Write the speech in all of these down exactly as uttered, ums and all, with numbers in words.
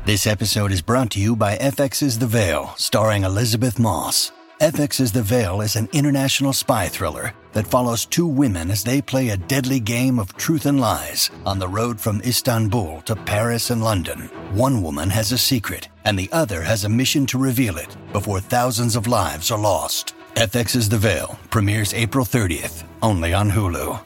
This episode is brought to you by F X's The Veil, starring Elizabeth Moss. F X's The Veil is an international spy thriller that follows two women as they play a deadly game of truth and lies on the road from Istanbul to Paris and London. One woman has a secret, and the other has a mission to reveal it before thousands of lives are lost. F X's The Veil premieres April thirtieth, only on Hulu.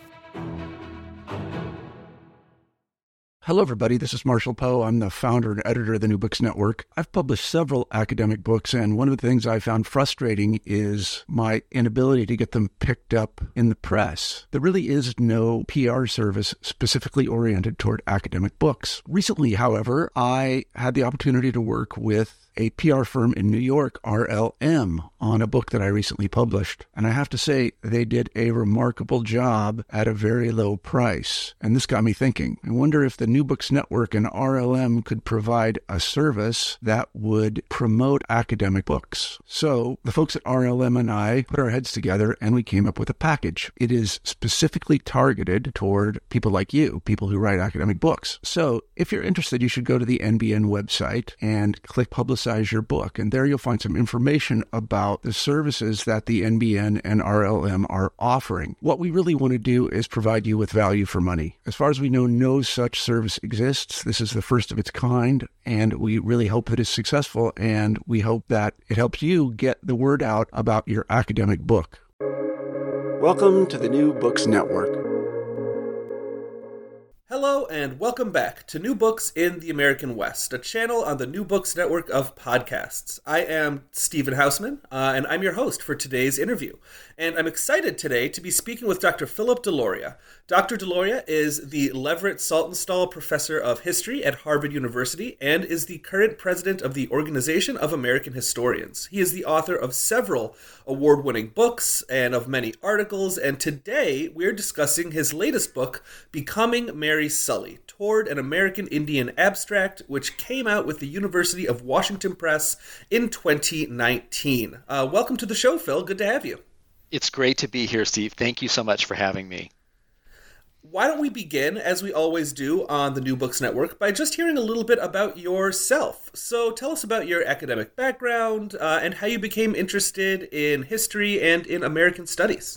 Hello, everybody. This is Marshall Poe. I'm the founder and editor of the New Books Network. I've published several academic books, and one of the things I found frustrating is my inability to get them picked up in the press. There really is no P R service specifically oriented toward academic books. Recently, however, I had the opportunity to work with a P R firm in New York, R L M, on a book that I recently published. And I have to say, they did a remarkable job at a very low price. And this got me thinking. I wonder if the New Books Network and R L M could provide a service that would promote academic books. So the folks at R L M and I put our heads together and we came up with a package. It is specifically targeted toward people like you, people who write academic books. So if you're interested, you should go to the N B N website and click Publicize your book. And there you'll find some information about the services that the N B N and R L M are offering. What we really want to do is provide you with value for money. As far as we know, no such service exists. This is the first of its kind, and we really hope it is successful, and we hope that it helps you get the word out about your academic book. Welcome to the New Books Network. Hello and welcome back to New Books in the American West, a channel on the New Books network of podcasts. I am Stephen Hausman, uh, and I'm your host for today's interview. And I'm excited today to be speaking with Doctor Philip Deloria. Doctor Deloria is the Leverett Saltonstall Professor of History at Harvard University and is the current president of the Organization of American Historians. He is the author of several award-winning books and of many articles, and today we're discussing his latest book, Becoming Mary Sully, Toward an American Indian Abstract, which came out with the University of Washington Press in twenty nineteen. Uh, welcome to the show, Phil. Good to have you. It's great to be here, Steve. Thank you so much for having me. Why don't we begin, as we always do on the New Books Network, by just hearing a little bit about yourself. So tell us about your academic background uh, and how you became interested in history and in American studies.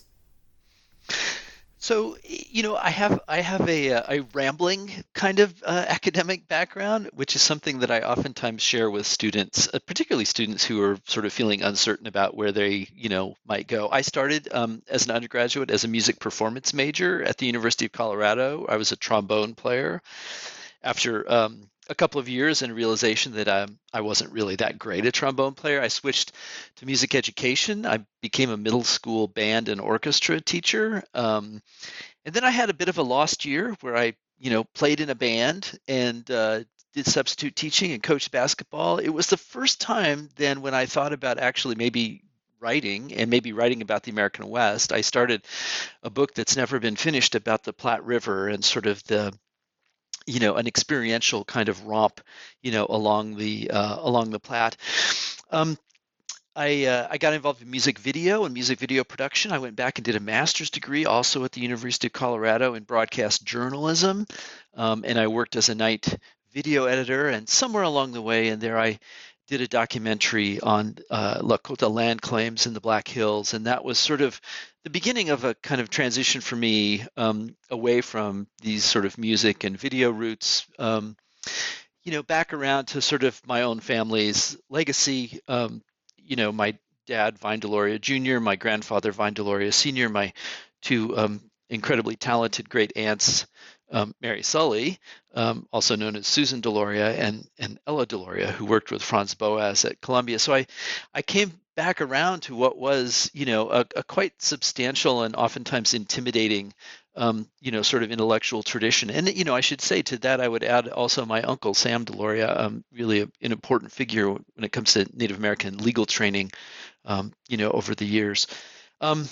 So, you know, I have I have a, a rambling kind of uh, academic background, which is something that I oftentimes share with students, uh, particularly students who are sort of feeling uncertain about where they, you know, might go. I started um, as an undergraduate as a music performance major at the University of Colorado. I was a trombone player. After um, a couple of years and realization that I, I wasn't really that great a trombone player, I switched to music education. I became a middle school band and orchestra teacher. Um, and then I had a bit of a lost year where I, you know, played in a band and uh, did substitute teaching and coached basketball. It was the first time then when I thought about actually maybe writing and maybe writing about the American West. I started a book that's never been finished about the Platte River and sort of the you know, an experiential kind of romp, you know, along the uh, along the Platte. Um, I uh, I got involved in music video and music video production. I went back and did a master's degree also at the University of Colorado in broadcast journalism, um, and I worked as a night video editor. And somewhere along the way, and there I did a documentary on uh, Lakota land claims in the Black Hills, and that was sort of the beginning of a kind of transition for me um, away from these sort of music and video roots, um, you know, back around to sort of my own family's legacy. Um, you know, my dad, Vine Deloria Junior, my grandfather, Vine Deloria Senior, my two um, incredibly talented great aunts, um, Mary Sully, um, also known as Susan Deloria, and and Ella Deloria, who worked with Franz Boas at Columbia. So I, I came back around to what was, you know, a, a quite substantial and oftentimes intimidating, um, you know, sort of intellectual tradition. And, you know, I should say to that, I would add also my uncle, Sam Deloria, um, really a, an important figure when it comes to Native American legal training, um, you know, over the years. Um,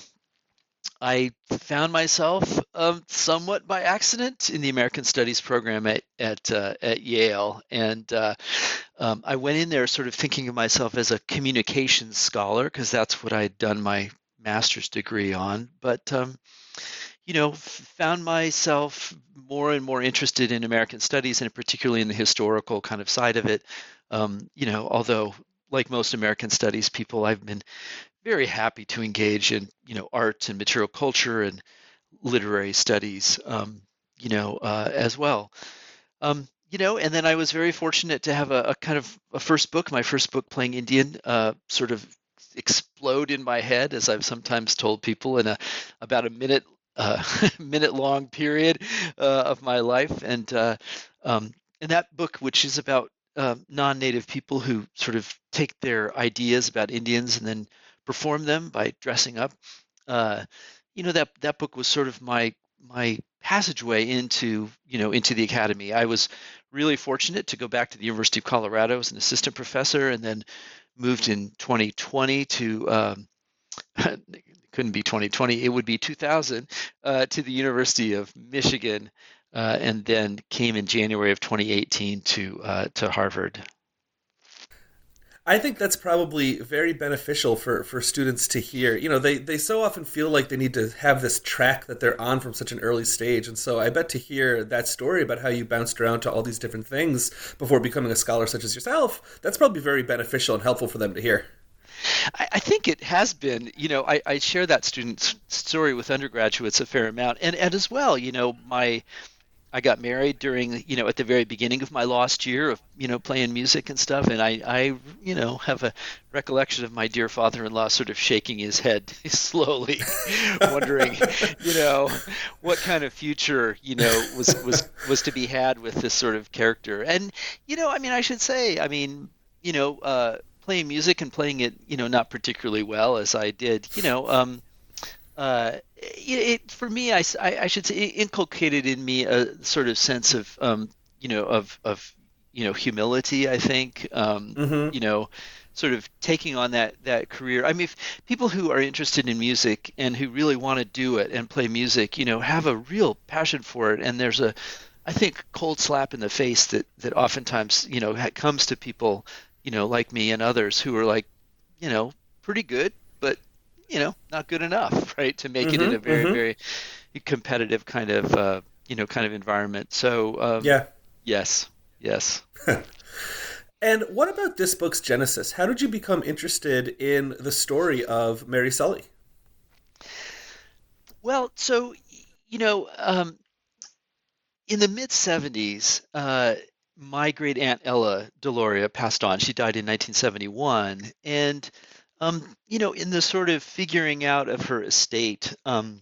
I found myself um, somewhat by accident in the American Studies program at at, uh, at Yale, and uh, um, I went in there sort of thinking of myself as a communications scholar because that's what I had done my master's degree on. But um, you know, found myself more and more interested in American studies, and particularly in the historical kind of side of it. Um, you know, although like most American studies people, I've been very happy to engage in, you know, art and material culture and literary studies, um, you know, uh, as well. Um, you know, and then I was very fortunate to have a, a kind of a first book, my first book, Playing Indian, uh, sort of explode in my head, as I've sometimes told people, in a about a minute uh, minute long period uh, of my life. And uh, um, and that book, which is about uh, non-native people who sort of take their ideas about Indians and then perform them by dressing up. Uh, you know, that that book was sort of my my passageway into, you know, into the academy. I was really fortunate to go back to the University of Colorado as an assistant professor, and then moved in twenty twenty to um, it couldn't be twenty twenty, it would be two thousand, uh, to the University of Michigan, uh, and then came in January of twenty eighteen to uh, to Harvard. I think that's probably very beneficial for, for students to hear. You know, they, they so often feel like they need to have this track that they're on from such an early stage. And so I bet to hear that story about how you bounced around to all these different things before becoming a scholar such as yourself, that's probably very beneficial and helpful for them to hear. I, I think it has been. You know, I, I share that student's story with undergraduates a fair amount. And, and as well, you know, my I got married during, you know, at the very beginning of my lost year of, you know, playing music and stuff. And I, I, you know, have a recollection of my dear father-in-law sort of shaking his head slowly, wondering, you know, what kind of future, you know, was, was, was to be had with this sort of character. And, you know, I mean, I should say, I mean, you know, uh, playing music and playing it, you know, not particularly well as I did, you know, um, uh, it, it for me, I, I, I should say, it inculcated in me a sort of sense of, um, you know, of, of, you know, humility, I think, um, Mm-hmm. you know, sort of taking on that, that career. I mean, if people who are interested in music and who really want to do it and play music, you know, have a real passion for it. And there's a, I think, cold slap in the face that, that oftentimes, you know, comes to people, you know, like me and others who are like, you know, pretty good, but, you know, not good enough, right, to make Mm-hmm. it in a very, Mm-hmm. very competitive kind of, uh, you know, kind of environment. So, um, Yeah. yes, yes. And what about this book's genesis? How did you become interested in the story of Mary Sully? Well, so, you know, um, in the mid seventies, uh, my great aunt Ella Deloria passed on. She died in nineteen seventy-one. And, um, you know, in the sort of figuring out of her estate, um,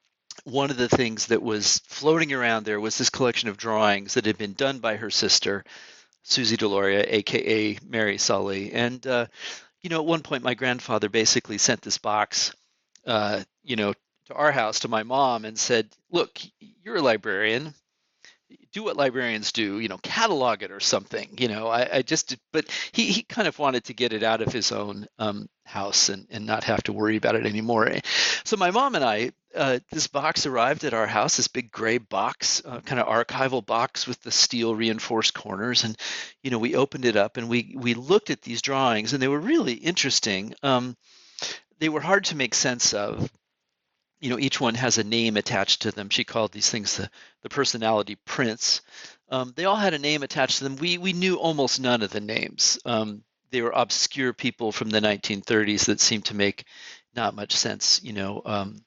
one of the things that was floating around there was this collection of drawings that had been done by her sister, Susie Deloria, aka Mary Sully. And, uh, you know, at one point, my grandfather basically sent this box, uh, you know, to our house, to my mom, and said, look, you're a librarian. Do what librarians do, you know, catalog it or something, you know. I, I just, but he, he kind of wanted to get it out of his own um, house and, and not have to worry about it anymore. So my mom and I, uh, this box arrived at our house, this big gray box, uh, kind of archival box with the steel reinforced corners. And, you know, we opened it up and we, we looked at these drawings, and they were really interesting. Um, they were hard to make sense of. You know, each one has a name attached to them. She called these things the, the personality prints. Um, they all had a name attached to them. We we knew almost none of the names. Um, they were obscure people from the nineteen thirties that seemed to make not much sense. You know, um,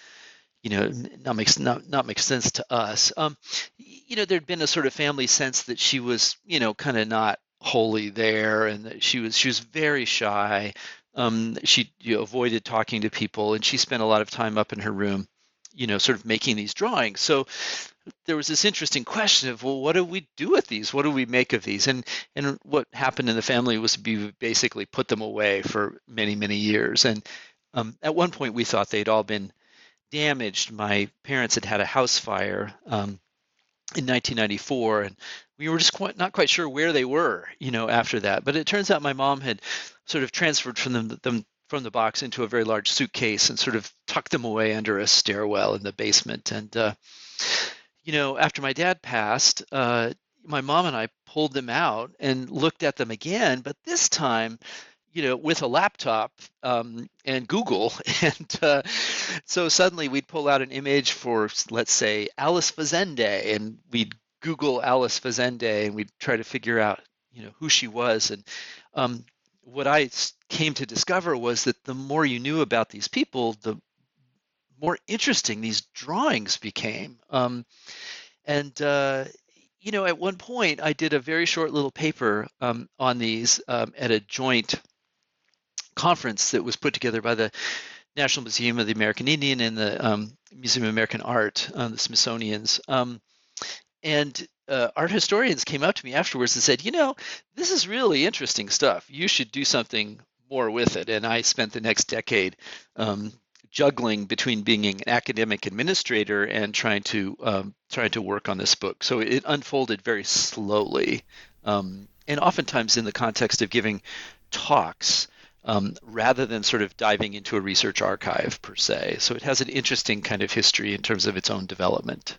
you know, not makes not not make sense to us. Um, you know, there'd been a sort of family sense that she was, you know, kind of not wholly there, and that she was she was very shy. Um, she you know, avoided talking to people, and she spent a lot of time up in her room, you know, sort of making these drawings. So there was this interesting question of, well, what do we do with these? What do we make of these? And and what happened in the family was we basically put them away for many, many years. And um, at one point, we thought they'd all been damaged. My parents had had a house fire um, in nineteen ninety-four, and we were just quite, not quite sure where they were, you know, after that. But it turns out my mom had sort of transferred from them, them from the box into a very large suitcase and sort of tucked them away under a stairwell in the basement. And, uh, you know, after my dad passed, uh, my mom and I pulled them out and looked at them again. But this time, you know, with a laptop um, and Google. And uh, so suddenly we'd pull out an image for, let's say, Alice Fazende, and we'd Google Alice Fazende, and we'd try to figure out, you know, who she was. And um, what I came to discover was that the more you knew about these people, the more interesting these drawings became. Um, and uh, you know, at one point, I did a very short little paper um, on these um, at a joint conference that was put together by the National Museum of the American Indian and the um, Museum of American Art, uh, the Smithsonian's. Um, and uh, art historians came up to me afterwards and said, you know, this is really interesting stuff. You should do something more with it. And I spent the next decade um, juggling between being an academic administrator and trying to um, trying to work on this book. So it unfolded very slowly, um, and oftentimes in the context of giving talks, um, rather than sort of diving into a research archive per se. So it has an interesting kind of history in terms of its own development.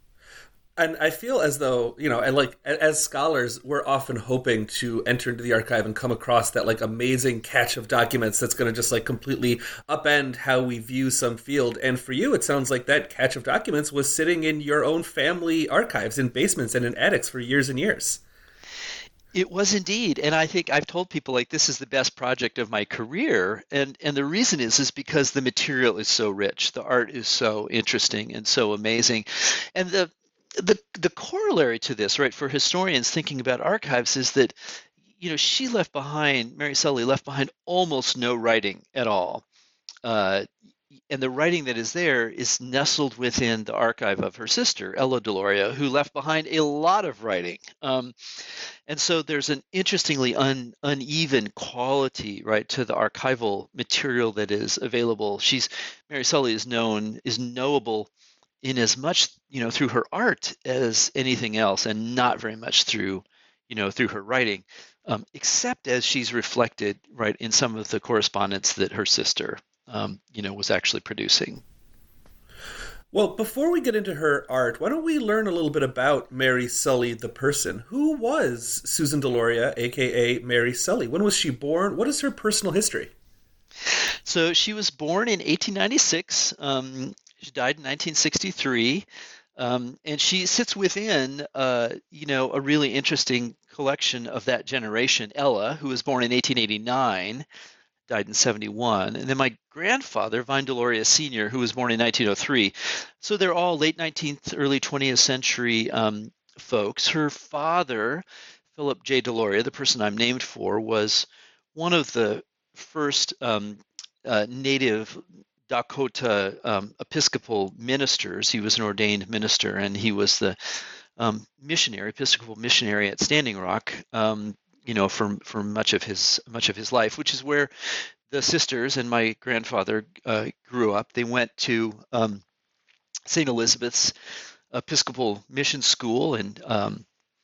And I feel as though, you know, and like as scholars, we're often hoping to enter into the archive and come across that like amazing catch of documents that's going to just like completely upend how we view some field. And for you, it sounds like that catch of documents was sitting in your own family archives in basements and in attics for years and years. It was indeed. And I think I've told people like this is the best project of my career. And and the reason is is because the material is so rich. The art is so interesting and so amazing. And the The the corollary to this, right, for historians thinking about archives is that, you know, she left behind, Mary Sully left behind almost no writing at all. Uh, and the writing that is there is nestled within the archive of her sister, Ella Deloria, who left behind a lot of writing. Um, and so there's an interestingly un, uneven quality, right, to the archival material that is available. She's Mary Sully is known, is knowable in as much, you know, through her art as anything else, and not very much through, you know, through her writing, um, except as she's reflected, right, in some of the correspondence that her sister, um, you know, was actually producing. Well, before we get into her art, why don't we learn a little bit about Mary Sully, the person? Who was Susan Deloria, a k a. Mary Sully? When was she born? What is her personal history? So she was born in eighteen ninety-six. Um, She died in nineteen sixty-three, um, and she sits within, uh, you know, a really interesting collection of that generation. Ella, who was born in eighteen eighty-nine, died in seventy-one, and then my grandfather, Vine Deloria Senior, who was born in nineteen oh three. So they're all late nineteenth, early twentieth century um, folks. Her father, Philip J. Deloria, the person I'm named for, was one of the first um, uh, native Dakota um, Episcopal ministers. He was an ordained minister, and he was the um, missionary, Episcopal missionary at Standing Rock, um, you know, for for much of his much of his life, which is where the sisters and my grandfather uh, grew up. They went to um, Saint Elizabeth's Episcopal Mission School in um,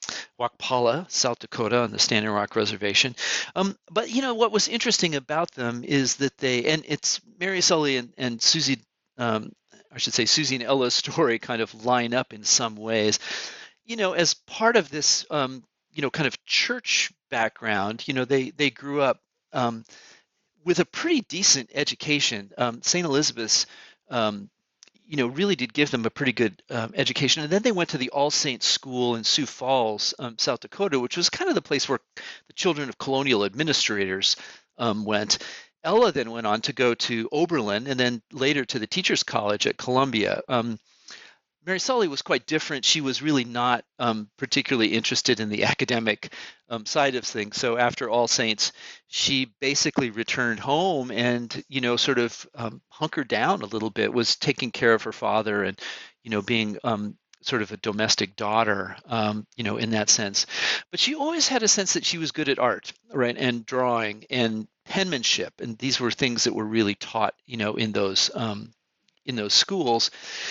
Wakpala, South Dakota, on the Standing Rock Reservation. Um, but, you know, what was interesting about them is that they, and it's Mary Sully and, and Susie, um, I should say Susie and Ella's story kind of line up in some ways. You know, as part of this, um, you know, kind of church background, you know, they, they grew up um, with a pretty decent education. Um, Saint Elizabeth's um, you know, really did give them a pretty good um, education. And then they went to the All Saints School in Sioux Falls, um, South Dakota, which was kind of the place where the children of colonial administrators um, went. Ella then went on to go to Oberlin and then later to the Teachers College at Columbia. Um, Mary Sully was quite different. She was really not um, particularly interested in the academic um, side of things. So after All Saints, she basically returned home and, you know, sort of um, hunkered down a little bit, was taking care of her father and, you know, being um, sort of a domestic daughter, um, you know, in that sense. But she always had a sense that she was good at art, right, and drawing and penmanship. And these were things that were really taught, you know, in those um, in those schools.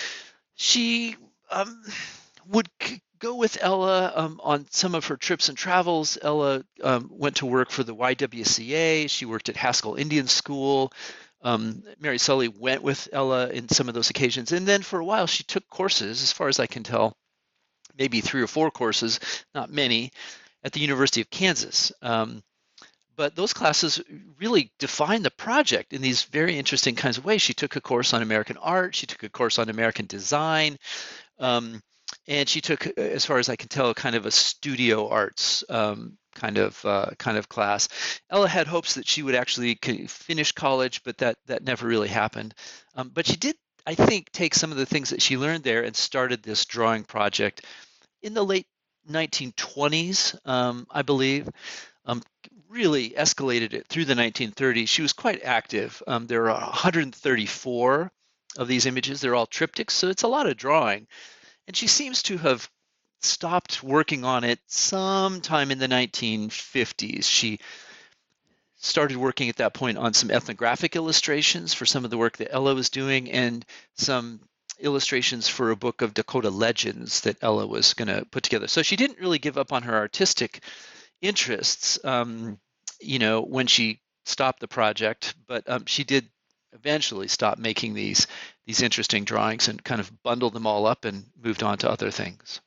She um, would c- go with Ella um, on some of her trips and travels. Ella um, went to work for the Y W C A. She worked at Haskell Indian School. Um, Mary Sully went with Ella in some of those occasions. And then for a while, she took courses, as far as I can tell, maybe three or four courses, not many, at the University of Kansas. Um, but those classes really defined the project in these very interesting kinds of ways. She took a course on American art. She took a course on American design. Um, and she took, as far as I can tell, kind of a studio arts um, kind of uh, kind of class. Ella had hopes that she would actually finish college, but that that never really happened. Um, but she did, I think, take some of the things that she learned there and started this drawing project in the late nineteen twenties, um, I believe. Um, really escalated it through the nineteen thirties. She was quite active. Um, there are one hundred thirty-four of these images. They're all triptychs, so it's a lot of drawing. And she seems to have stopped working on it sometime in the nineteen fifties. She started working at that point on some ethnographic illustrations for some of the work that Ella was doing, and some illustrations for a book of Dakota legends that Ella was going to put together. So she didn't really give up on her artistic interests, um, you know, when she stopped the project, but um, she did eventually stop making these these interesting drawings and kind of bundled them all up and moved on to other things.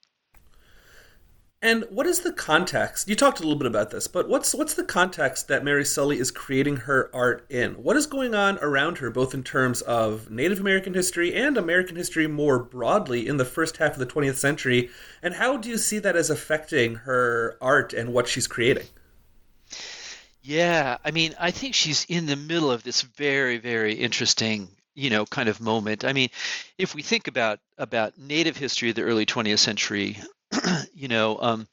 And what is the context? You talked a little bit about this, but what's what's the context that Mary Sully is creating her art in? What is going on around her, both in terms of Native American history and American history more broadly in the first half of the twentieth century? And how do you see that as affecting her art and what she's creating? Yeah, I mean, I think she's in the middle of this very, very interesting, you know, kind of moment. I mean, if we think about about Native history of the early twentieth century, you know, um,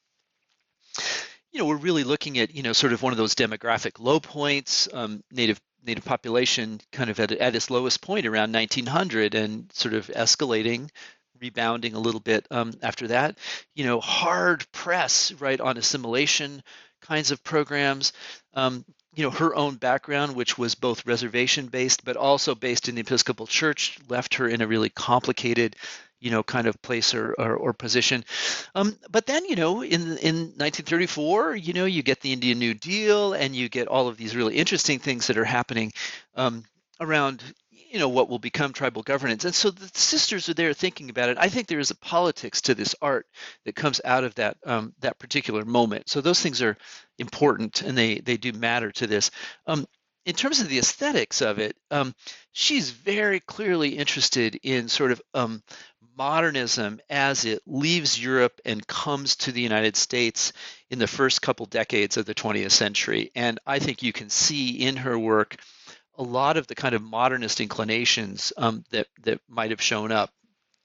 you know, we're really looking at, you know, sort of one of those demographic low points, um, Native Native population kind of at, at its lowest point around nineteen hundred and sort of escalating, rebounding a little bit um, after that, you know, hard press, right, on assimilation kinds of programs. Um, you know, her own background, which was both reservation-based, but also based in the Episcopal Church, left her in a really complicated, you know, kind of place or or, or position. Um, but then, you know, in in nineteen thirty-four, you know, you get the Indian New Deal, and you get all of these really interesting things that are happening um, around, you know, what will become tribal governance. And so the sisters are there thinking about it. I think there is a politics to this art that comes out of that um, that particular moment. So those things are important, and they they do matter to this. Um, in terms of the aesthetics of it, um, she's very clearly interested in sort of um, modernism as it leaves Europe and comes to the United States in the first couple decades of the twentieth century. And I think you can see in her work a lot of the kind of modernist inclinations um, that that might have shown up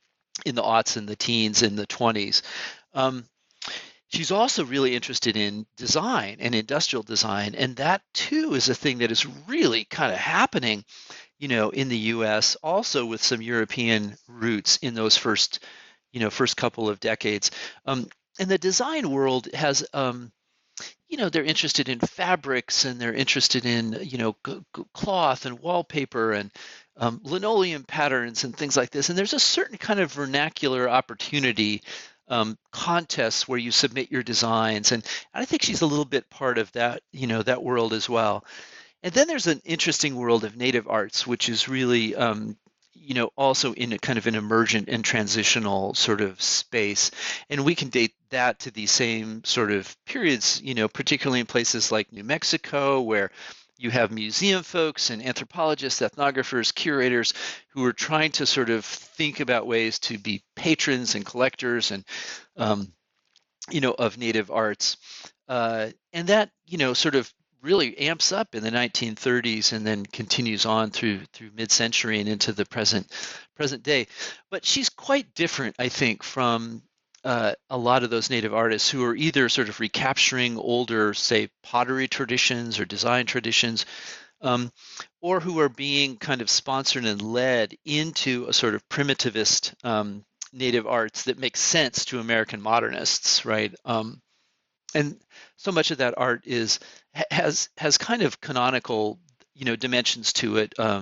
in the aughts and the teens and the twenties. Um, she's also really interested in design and industrial design, and that too is a thing that is really kind of happening, you know, in the U S, also with some European roots in those first, you know, first couple of decades. Um, and the design world has um, you know, they're interested in fabrics, and they're interested in, you know, g- g- cloth and wallpaper and um, linoleum patterns and things like this. And there's a certain kind of vernacular opportunity um, contests where you submit your designs. And I think she's a little bit part of that, you know, that world as well. And then there's an interesting world of native arts, which is really, um, you know, also in a kind of an emergent and transitional sort of space. And we can date that to the same sort of periods, you know, particularly in places like New Mexico, where you have museum folks and anthropologists, ethnographers, curators who are trying to sort of think about ways to be patrons and collectors and, um, you know, of native arts. Uh, and that, you know, sort of really amps up in the nineteen thirties and then continues on through through mid-century and into the present present day. But she's quite different, I think, from uh, a lot of those native artists who are either sort of recapturing older, say, pottery traditions or design traditions, um, or who are being kind of sponsored and led into a sort of primitivist um, native arts that makes sense to American modernists, right? Um, and so much of that art is has has kind of canonical, you know, dimensions to it. Uh,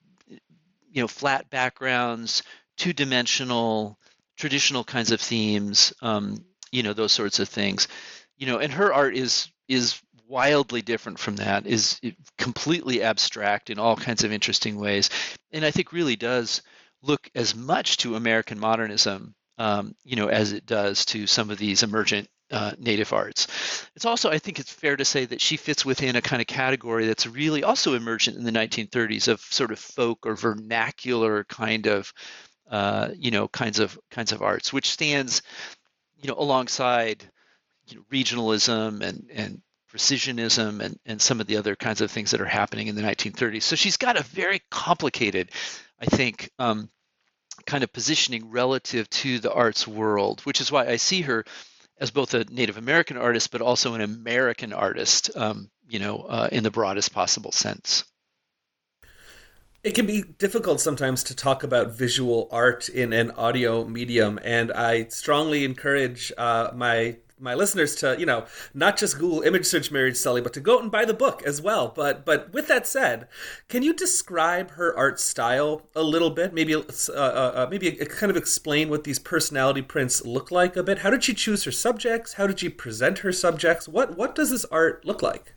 you know, flat backgrounds, two-dimensional, traditional kinds of themes. Um, you know, those sorts of things. You know, and her art is is wildly different from that. Is completely abstract in all kinds of interesting ways, and I think really does look as much to American modernism, um, you know, as it does to some of these emergent uh, Native arts. It's also, I think it's fair to say that she fits within a kind of category that's really also emergent in the nineteen thirties of sort of folk or vernacular kind of, uh, you know, kinds of kinds of arts, which stands, you know, alongside, you know, regionalism and and precisionism and and some of the other kinds of things that are happening in the nineteen thirties. So she's got a very complicated, I think, um, kind of positioning relative to the arts world, which is why I see her as both a Native American artist, but also an American artist, um, you know, uh, in the broadest possible sense. It can be difficult sometimes to talk about visual art in an audio medium, and I strongly encourage uh, my my listeners to, you know, not just Google image search Mary Sully, but to go out and buy the book as well. But but with that said, can you describe her art style a little bit? Maybe uh, uh, maybe kind of explain what these personality prints look like a bit. How did she choose her subjects? How did she present her subjects? What what does this art look like?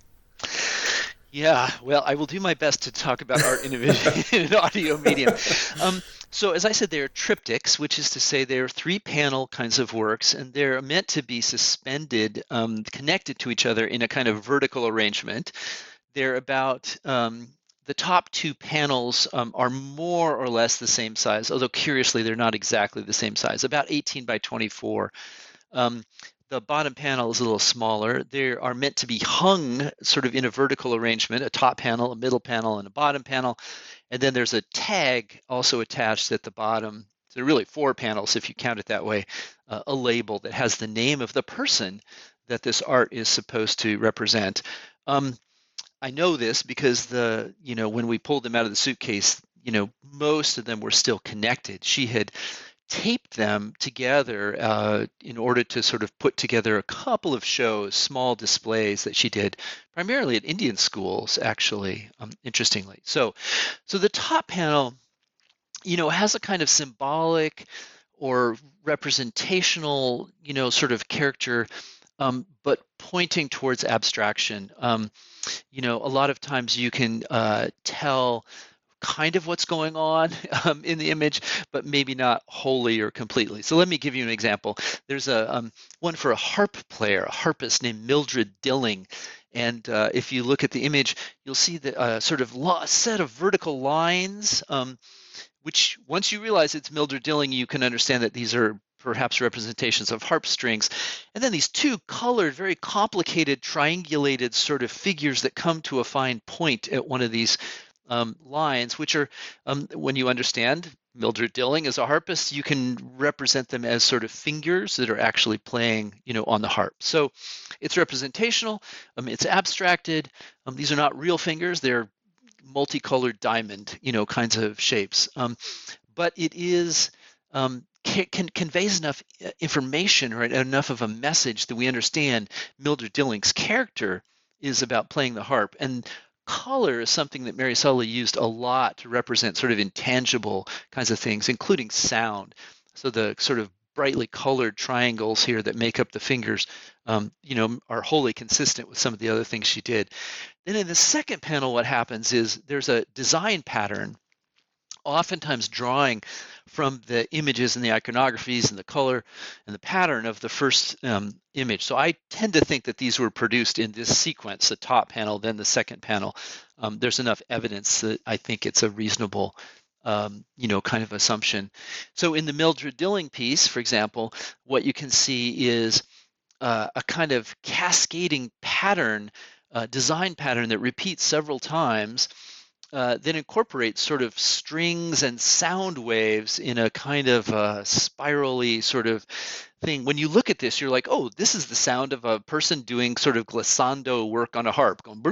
Yeah, well, I will do my best to talk about art in, a, in an audio medium. Um, so as I said, they're triptychs, which is to say they're three-panel kinds of works, and they're meant to be suspended, um, connected to each other in a kind of vertical arrangement. They're about, um, the top two panels um, are more or less the same size, although curiously, they're not exactly the same size, about eighteen by twenty-four. Um, The bottom panel is a little smaller. They are meant to be hung sort of in a vertical arrangement, a top panel, a middle panel, and a bottom panel. And then there's a tag also attached at the bottom. So there are really four panels if you count it that way, uh, a label that has the name of the person that this art is supposed to represent. Um, I know this because the, you know, when we pulled them out of the suitcase, you know, most of them were still connected. She had taped them together uh, in order to sort of put together a couple of shows, small displays that she did, primarily at Indian schools, actually, um, interestingly. So, so the top panel, you know, has a kind of symbolic or representational, you know, sort of character, um, but pointing towards abstraction. Um, you know, a lot of times you can uh, tell kind of what's going on um, in the image, but maybe not wholly or completely. So let me give you an example. There's a um, one for a harp player, a harpist named Mildred Dilling. And uh, if you look at the image, you'll see the uh, sort of lo- set of vertical lines, um, which once you realize it's Mildred Dilling, you can understand that these are perhaps representations of harp strings. And then these two colored, very complicated, triangulated sort of figures that come to a fine point at one of these Um, lines, which are, um, when you understand Mildred Dilling as a harpist, you can represent them as sort of fingers that are actually playing, you know, on the harp. So it's representational, um, it's abstracted. Um, these are not real fingers; they're multicolored diamond, you know, kinds of shapes. Um, but it is um, can, can conveys enough information, right, enough of a message that we understand Mildred Dilling's character is about playing the harp. And color is something that Mary Sully used a lot to represent sort of intangible kinds of things, including sound. So the sort of brightly colored triangles here that make up the fingers, um, you know, are wholly consistent with some of the other things she did. Then in the second panel, what happens is there's a design pattern, oftentimes drawing from the images and the iconographies and the color and the pattern of the first um, image. So I tend to think that these were produced in this sequence, the top panel, then the second panel. Um, there's enough evidence that I think it's a reasonable, um, you know, kind of assumption. So in the Mildred Dilling piece, for example, what you can see is uh, a kind of cascading pattern, uh, design pattern that repeats several times, Uh, then incorporates sort of strings and sound waves in a kind of uh, spirally sort of thing. When you look at this, you're like, oh, this is the sound of a person doing sort of glissando work on a harp, going,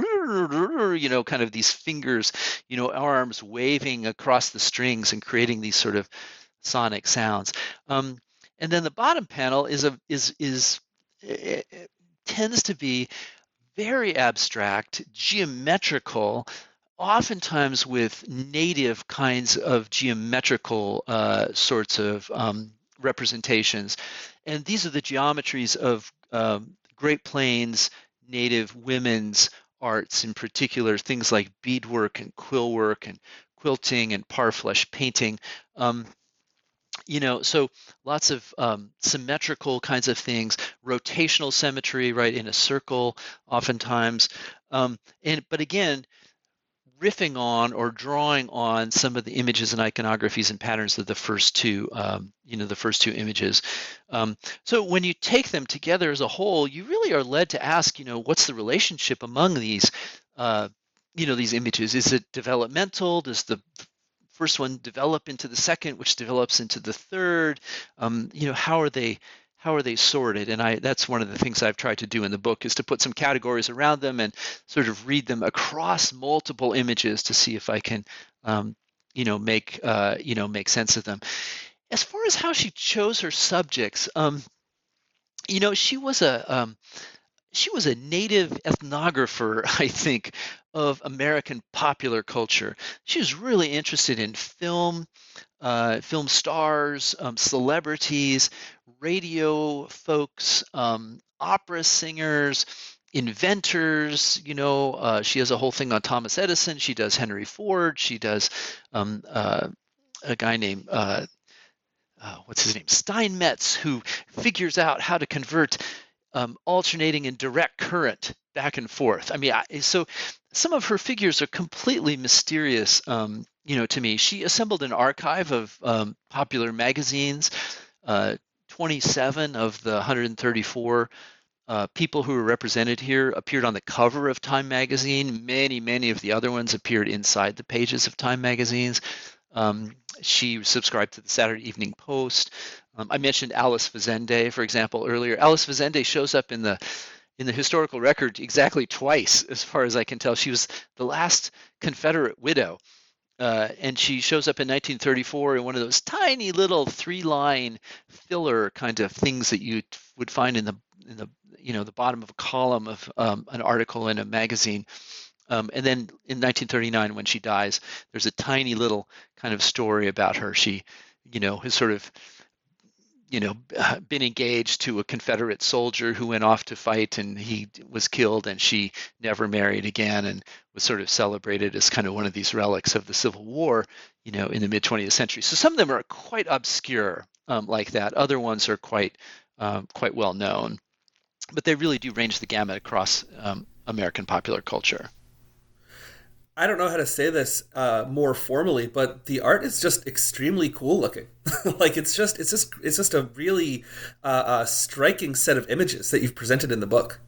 you know, kind of these fingers, you know, arms waving across the strings and creating these sort of sonic sounds. Um, and then the bottom panel is a is is it, it tends to be very abstract, geometrical, oftentimes with native kinds of geometrical uh, sorts of um, representations. And these are the geometries of um, Great Plains native women's arts, in particular, things like beadwork and quill work and quilting and parfleche painting. Um, you know, so lots of um, symmetrical kinds of things, rotational symmetry, right, in a circle, oftentimes. Um, and but again, riffing on or drawing on some of the images and iconographies and patterns of the first two, um, you know, the first two images. Um, so when you take them together as a whole, you really are led to ask, you know, what's the relationship among these, uh, you know, these images? Is it developmental? Does the first one develop into the second, which develops into the third? Um, you know, how are they? How are they sorted? And I that's one of the things I've tried to do in the book, is to put some categories around them and sort of read them across multiple images to see if I can, um, you know, make uh, you know make sense of them. As far as how she chose her subjects, um, you know, she was a um, she was a native ethnographer, I think, of American popular culture. She was really interested in film, uh, film stars, um, celebrities, radio folks, um, opera singers, inventors. You know, uh, she has a whole thing on Thomas Edison. She does Henry Ford. She does um, uh, a guy named uh, uh, what's his name, Steinmetz, who figures out how to convert um, alternating and direct current back and forth. I mean, I, so some of her figures are completely mysterious, um, you know, to me. She assembled an archive of um, popular magazines. Uh, twenty-seven of the one hundred thirty-four uh, people who were represented here appeared on the cover of Time magazine. Many, many of the other ones appeared inside the pages of Time magazines. Um, she subscribed to the Saturday Evening Post. Um, I mentioned Alice Fazende, for example, earlier. Alice Fazende shows up in the in the historical record exactly twice, as far as I can tell. She was the last Confederate widow, uh, and she shows up in nineteen thirty-four in one of those tiny little three-line filler kind of things that you would find in the in the you know the bottom of a column of um, an article in a magazine. Um, and then in nineteen thirty-nine, when she dies, there's a tiny little kind of story about her. She, you know, has sort of, you know, been engaged to a Confederate soldier who went off to fight, and he was killed, and she never married again, and was sort of celebrated as kind of one of these relics of the Civil War, you know, in the mid twentieth century. So some of them are quite obscure, um, like that. Other ones are quite, um, quite well known, but they really do range the gamut across um, American popular culture. I don't know how to say this uh, more formally, but the art is just extremely cool looking. Like it's just, it's just, it's just a really uh, uh, striking set of images that you've presented in the book.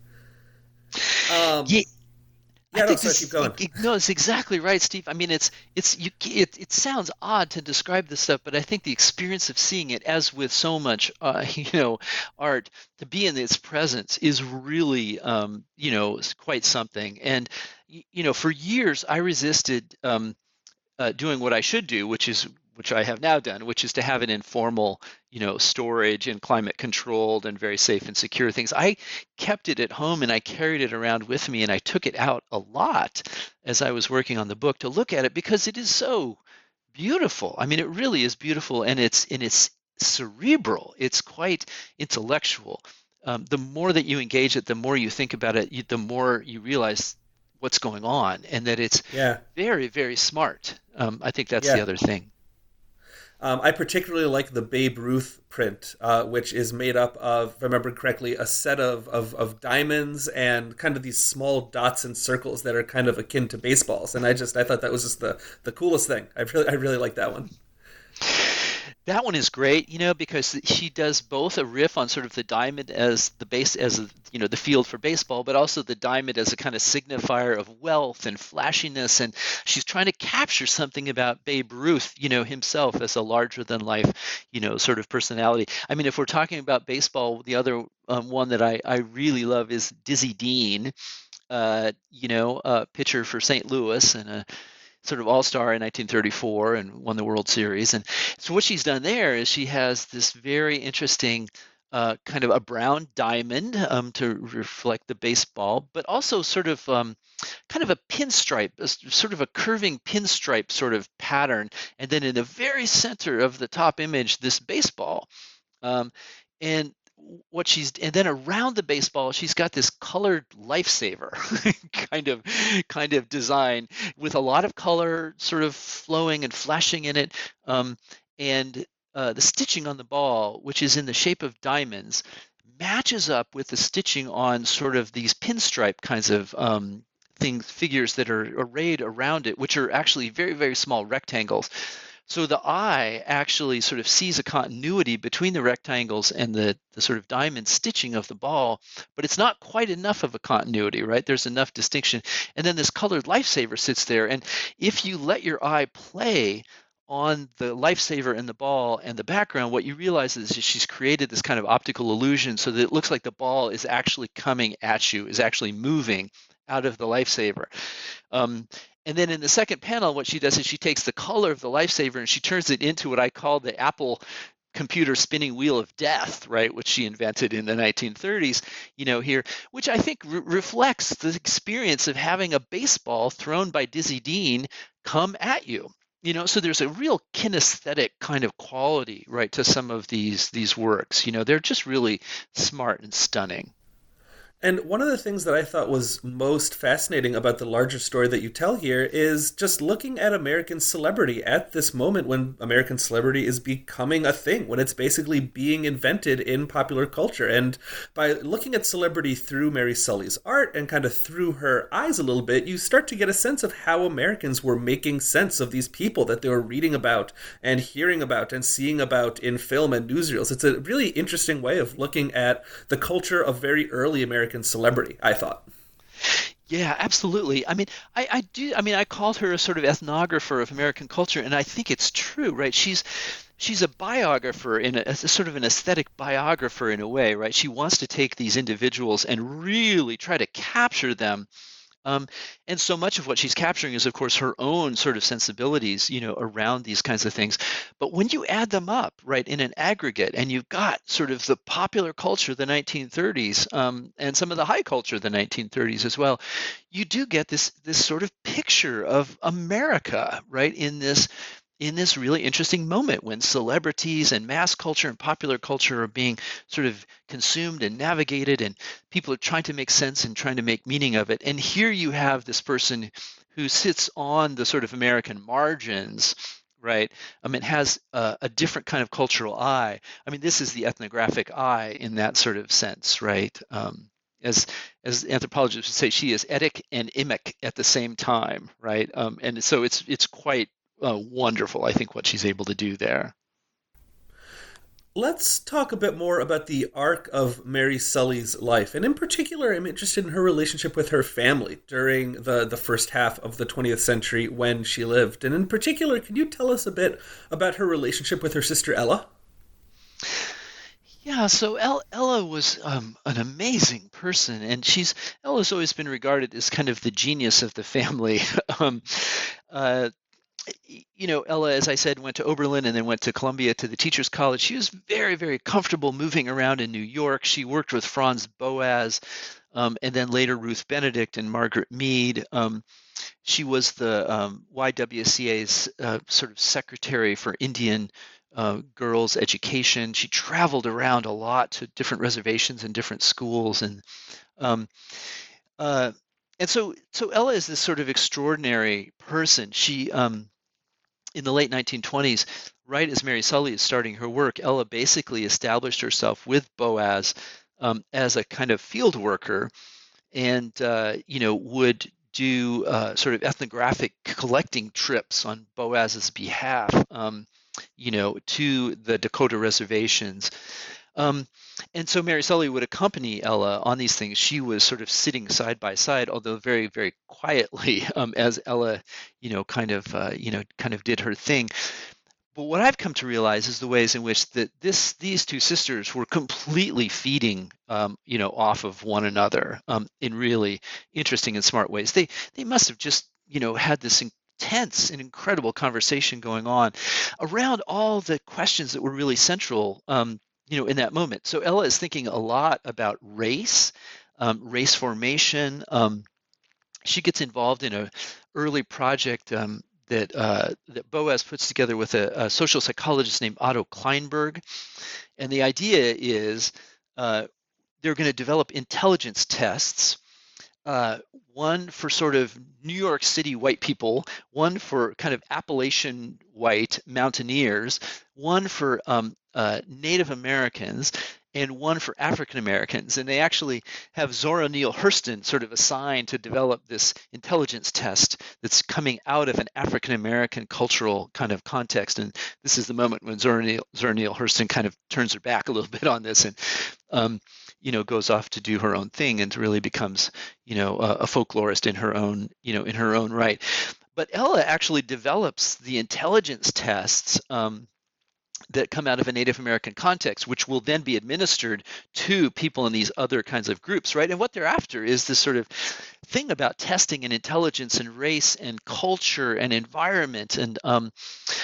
Um, yeah, yeah, I no, think sorry, this, keep going. it, no, it's exactly right, Steve. I mean, it's it's you. It, it sounds odd to describe this stuff, but I think the experience of seeing it, as with so much, uh, you know, art, to be in its presence is really, um, you know, quite something. And you know, for years I resisted um, uh, doing what I should do, which is which I have now done, which is to have an informal, you know, storage and climate controlled and very safe and secure things. I kept it at home and I carried it around with me, and I took it out a lot as I was working on the book to look at it, because it is so beautiful. I mean, it really is beautiful, and it's and it's cerebral. It's quite intellectual. Um, the more that you engage it, the more you think about it, you, the more you realize what's going on, and that it's yeah. very, very smart. Um, I think that's yeah. the other thing. Um, I particularly like the Babe Ruth print, uh, which is made up of, if I remember correctly, a set of, of, of diamonds and kind of these small dots and circles that are kind of akin to baseballs. And I just, I thought that was just the, the coolest thing. I really, I really like that one. That one is great, you know, because she does both a riff on sort of the diamond as the base, as a, you know, the field for baseball, but also the diamond as a kind of signifier of wealth and flashiness. And she's trying to capture something about Babe Ruth, you know, himself as a larger than life, you know, sort of personality. I mean, if we're talking about baseball, the other um, one that I, I really love is Dizzy Dean, uh, you know, a pitcher for Saint Louis and a sort of all-star in nineteen thirty-four and won the World Series. And so what she's done there is she has this very interesting uh, kind of a brown diamond um, to reflect the baseball, but also sort of um, kind of a pinstripe, a, sort of a curving pinstripe sort of pattern. And then in the very center of the top image, this baseball. Um, and what she's and then around the baseball she's got this colored lifesaver kind of kind of design with a lot of color sort of flowing and flashing in it, um, and uh, the stitching on the ball, which is in the shape of diamonds, matches up with the stitching on sort of these pinstripe kinds of um, things, figures that are arrayed around it, which are actually very, very small rectangles. So the eye actually sort of sees a continuity between the rectangles and the, the sort of diamond stitching of the ball, but it's not quite enough of a continuity, right? There's enough distinction. And then this colored lifesaver sits there. And if you let your eye play on the lifesaver and the ball and the background, what you realize is that she's created this kind of optical illusion so that it looks like the ball is actually coming at you, is actually moving out of the lifesaver. Um, And then in the second panel, what she does is she takes the color of the lifesaver and she turns it into what I call the Apple computer spinning wheel of death, right, which she invented in the nineteen thirties, you know, here, which I think re- reflects the experience of having a baseball thrown by Dizzy Dean come at you. You know, so there's a real kinesthetic kind of quality, right, to some of these these works. You know, they're just really smart and stunning. And one of the things that I thought was most fascinating about the larger story that you tell here is just looking at American celebrity at this moment when American celebrity is becoming a thing, when it's basically being invented in popular culture. And by looking at celebrity through Mary Sully's art and kind of through her eyes a little bit, you start to get a sense of how Americans were making sense of these people that they were reading about and hearing about and seeing about in film and newsreels. It's a really interesting way of looking at the culture of very early American celebrity, I thought. Yeah, absolutely. I mean, I, I do. I mean, I called her a sort of ethnographer of American culture, and I think it's true, right? She's she's a biographer in a, a sort of an aesthetic biographer in a way, right? She wants to take these individuals and really try to capture them. Um, and so much of what she's capturing is, of course, her own sort of sensibilities, you know, around these kinds of things. But when you add them up, right, in an aggregate, and you've got sort of the popular culture of the nineteen thirties um, and some of the high culture of the nineteen thirties as well, you do get this this sort of picture of America, right, in this in this really interesting moment when celebrities and mass culture and popular culture are being sort of consumed and navigated, and people are trying to make sense and trying to make meaning of it. And here you have this person who sits on the sort of American margins, right? I mean, has a, a different kind of cultural eye. I mean, this is the ethnographic eye in that sort of sense, right? Um, as as anthropologists would say, she is etic and imic at the same time, right? Um, and so it's it's quite Uh, wonderful, I think, what she's able to do there. Let's talk a bit more about the arc of Mary Sully's life. And in particular, I'm interested in her relationship with her family during the, the first half of the twentieth century when she lived. And in particular, can you tell us a bit about her relationship with her sister Ella? Yeah, so El- Ella was um, an amazing person, and she's Ella's always been regarded as kind of the genius of the family. um, uh, you know, Ella, as I said, went to Oberlin and then went to Columbia to the Teachers College. She was very, very comfortable moving around in New York. She worked with Franz Boas, um, and then later Ruth Benedict and Margaret Mead. Um, she was the um, Y W C A's uh, sort of secretary for Indian uh, girls' education. She traveled around a lot to different reservations and different schools, and um, uh, and so so Ella is this sort of extraordinary person. She um, in the late nineteen twenties, right as Mary Sully is starting her work, Ella basically established herself with Boas um, as a kind of field worker, and uh, you know would do uh, sort of ethnographic collecting trips on Boas's behalf, um, you know, to the Dakota reservations. Um, and so Mary Sully would accompany Ella on these things. She was sort of sitting side by side, although very, very quietly, um, as Ella, you know, kind of, uh, you know, kind of did her thing. But what I've come to realize is the ways in which that this, these two sisters were completely feeding, um, you know, off of one another um, in really interesting and smart ways. They, they must have just, you know, had this intense and incredible conversation going on around all the questions that were really central. Um, you know, in that moment. So Ella is thinking a lot about race, um, race formation. Um, she gets involved in an early project um, that uh, that Boas puts together with a, a social psychologist named Otto Kleinberg. And the idea is uh, they're going to develop intelligence tests uh, one for sort of New York City white people, one for kind of Appalachian white mountaineers, one for um, uh, Native Americans, and one for African Americans. And they actually have Zora Neale Hurston sort of assigned to develop this intelligence test that's coming out of an African American cultural kind of context. And this is the moment when Zora Neale, Zora Neale Hurston kind of turns her back a little bit on this and um, you know, goes off to do her own thing and really becomes, you know, a, a folklorist in her own, you know, in her own right. But Ella actually develops the intelligence tests um, that come out of a Native American context, which will then be administered to people in these other kinds of groups, right? And what they're after is this sort of thing about testing and intelligence and race and culture and environment. And um,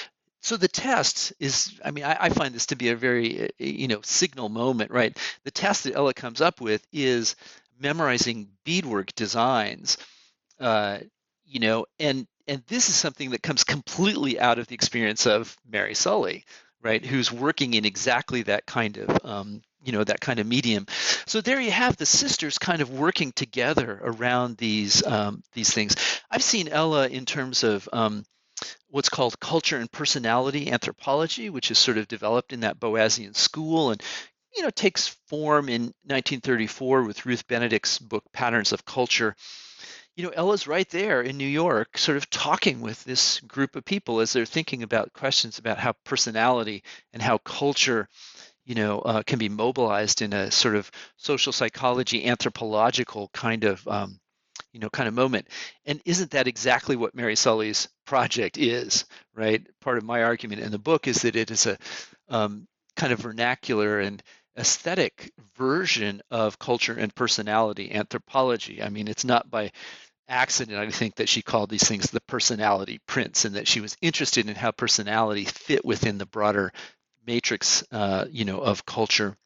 so the test is, I mean, I, I find this to be a very, you know, signal moment, right? The test that Ella comes up with is memorizing beadwork designs, uh, you know, and and this is something that comes completely out of the experience of Mary Sully, right, who's working in exactly that kind of, um, you know, that kind of medium. So there you have the sisters kind of working together around these um, these things. I've seen Ella in terms of um, what's called culture and personality anthropology, which is sort of developed in that Boasian school and, you know, takes form in nineteen thirty-four with Ruth Benedict's book Patterns of Culture. You know, Ella's right there in New York, sort of talking with this group of people as they're thinking about questions about how personality and how culture, you know, uh, can be mobilized in a sort of social psychology, anthropological kind of, um, you know, kind of moment. And isn't that exactly what Mary Sully's project is, right? Part of my argument in the book is that it is a um, kind of vernacular and aesthetic version of culture and personality anthropology. I mean, it's not by accident, I think, that she called these things the personality prints, and that she was interested in how personality fit within the broader matrix, uh, you know, of culture.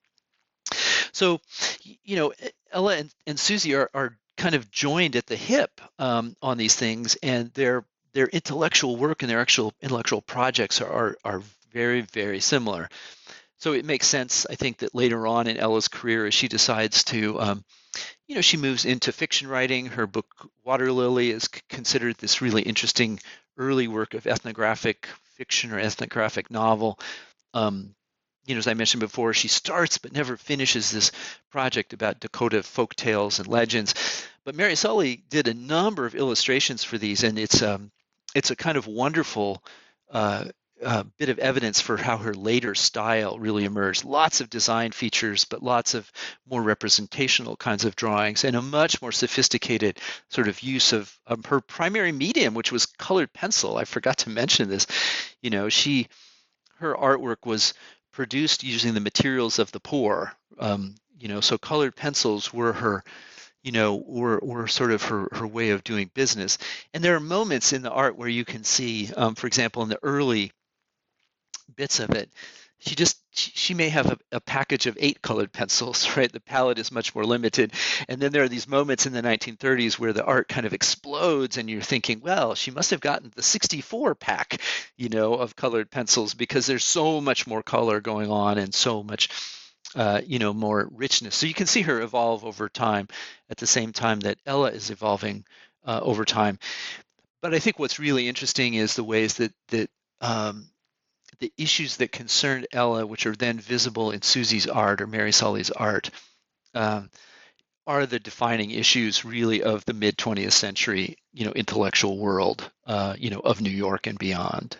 So, you know, Ella and, and Susie are, are kind of joined at the hip um, on these things, and their their intellectual work and their actual intellectual projects are, are, are very, very similar. So it makes sense, I think, that later on in Ella's career, as she decides to, um, you know, she moves into fiction writing. Her book Water Lily is c- considered this really interesting early work of ethnographic fiction or ethnographic novel. Um, you know, as I mentioned before, she starts but never finishes this project about Dakota folk tales and legends. But Mary Sully did a number of illustrations for these, and it's um, it's a kind of wonderful uh, uh, bit of evidence for how her later style really emerged. Lots of design features, but lots of more representational kinds of drawings, and a much more sophisticated sort of use of um, her primary medium, which was colored pencil. I forgot to mention this. You know, she her artwork was produced using the materials of the poor. Um, you know, so colored pencils were her, you know, were were sort of her her way of doing business. And there are moments in the art where you can see, um, for example, in the early bits of it, she just she may have a, a package of eight colored pencils, right? The palette is much more limited. And then there are these moments in the nineteen thirties where the art kind of explodes, and you're thinking, well, she must have gotten the sixty-four pack, you know, of colored pencils, because there's so much more color going on and so much, uh, you know, more richness. So you can see her evolve over time at the same time that Ella is evolving uh, over time. But I think what's really interesting is the ways that that um, the issues that concerned Ella, which are then visible in Susie's art or Mary Sully's art, um, are the defining issues really of the mid twentieth century, you know, intellectual world, uh, you know, of New York and beyond.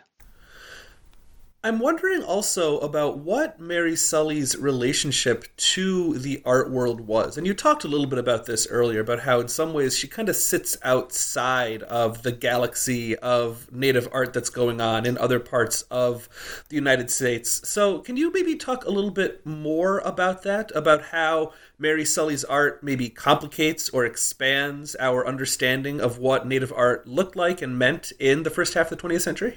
I'm wondering also about what Mary Sully's relationship to the art world was. And you talked a little bit about this earlier, about how in some ways she kind of sits outside of the galaxy of native art that's going on in other parts of the United States. So can you maybe talk a little bit more about that, about how Mary Sully's art maybe complicates or expands our understanding of what native art looked like and meant in the first half of the twentieth century?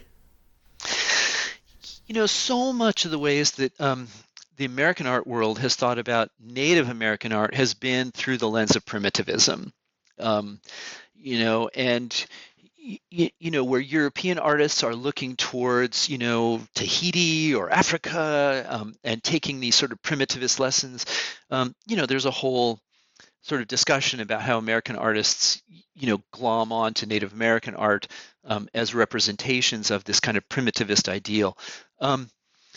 You know, so much of the ways that um, the American art world has thought about Native American art has been through the lens of primitivism. Um, you know, and you, you know, where European artists are looking towards, you know, Tahiti or Africa um, and taking these sort of primitivist lessons, um, you know, there's a whole sort of discussion about how American artists, you know, glom on to Native American art um, as representations of this kind of primitivist ideal. Um,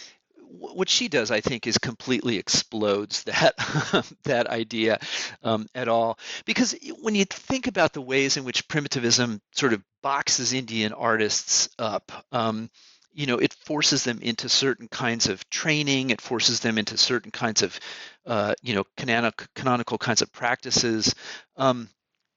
what she does, I think, is completely explodes that that idea um, at all. Because when you think about the ways in which primitivism sort of boxes Indian artists up, um, you know, it forces them into certain kinds of training. It forces them into certain kinds of, uh, you know, canonical, canonical kinds of practices. Um,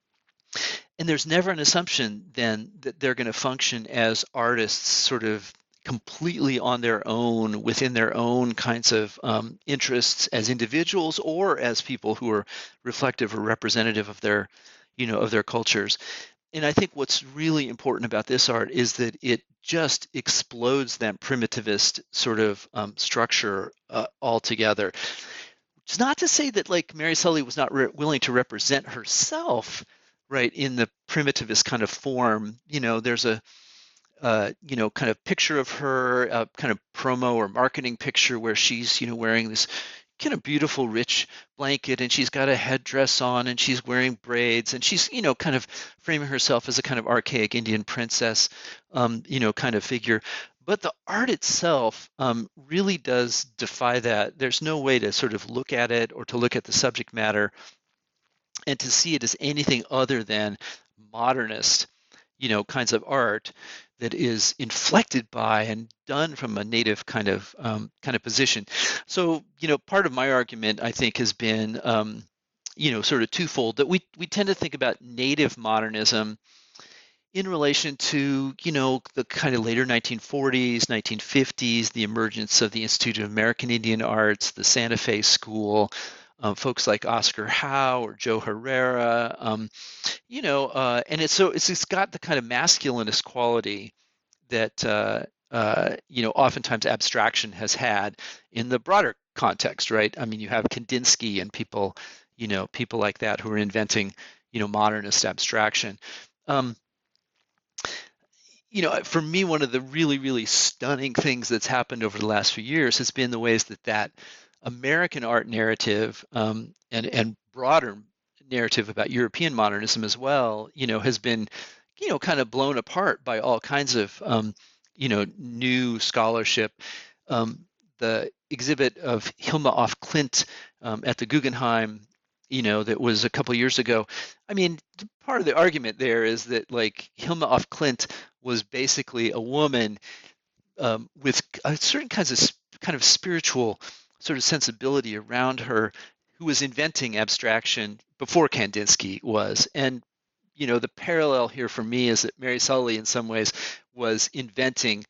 and there's never an assumption then that they're going to function as artists sort of completely on their own, within their own kinds of um, interests as individuals or as people who are reflective or representative of their, you know, of their cultures. And I think what's really important about this art is that it just explodes that primitivist sort of um, structure uh, altogether. It's not to say that like Mary Sully was not re- willing to represent herself, right, in the primitivist kind of form. You know, there's a Uh, you know, kind of picture of her, uh, kind of promo or marketing picture where she's, you know, wearing this kind of beautiful, rich blanket, and she's got a headdress on, and she's wearing braids, and she's, you know, kind of framing herself as a kind of archaic Indian princess, um, you know, kind of figure. But the art itself um, really does defy that. There's no way to sort of look at it or to look at the subject matter and to see it as anything other than modernist, you know, kinds of art that is inflected by and done from a native kind of um, kind of position. So, you know, part of my argument, I think, has been, um, you know, sort of twofold, that we we tend to think about native modernism in relation to, you know, the kind of later nineteen forties, nineteen fifties, the emergence of the Institute of American Indian Arts, the Santa Fe School, um, folks like Oscar Howe or Joe Herrera, um, you know, uh, and it's so it's, it's got the kind of masculinist quality that uh, uh, you know, oftentimes abstraction has had in the broader context, right? I mean, you have Kandinsky and people, you know, people like that who are inventing, you know, modernist abstraction. Um, you know, for me, one of the really, really stunning things that's happened over the last few years has been the ways that that American art narrative um, and and broader narrative about European modernism as well, you know, has been, you know, kind of blown apart by all kinds of, um, you know, new scholarship. Um, the exhibit of Hilma af Klint um, at the Guggenheim, you know, that was a couple years ago. I mean, part of the argument there is that like Hilma af Klint was basically a woman um, with a certain kinds of kind of spiritual sort of sensibility around her, who was inventing abstraction before Kandinsky was. And, you know, the parallel here for me is that Mary Sully in some ways was inventing